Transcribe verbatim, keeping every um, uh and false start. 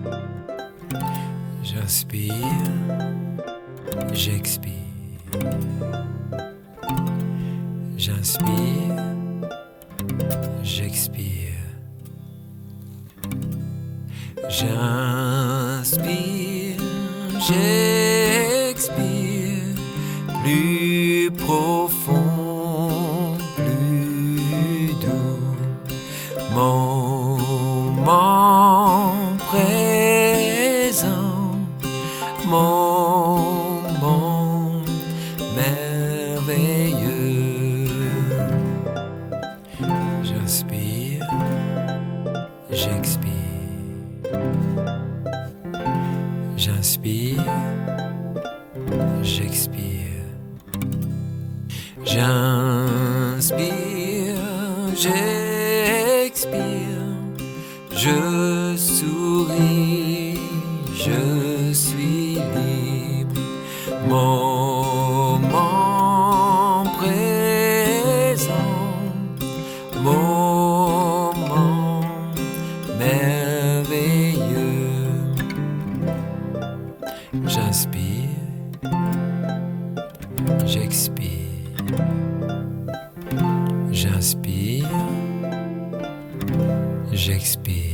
J'inspire, j'expire. J'inspire, j'expire. J'inspire, j'expire. Plus profond, plus doux. Moment présent, moment merveilleux. J'inspire, j'expire. J'inspire, j'expire. J'inspire, j'expire. Je souris, je suis libre. Moment présent, moment merveilleux. J'inspire, j'expire. J'inspire, j'expire.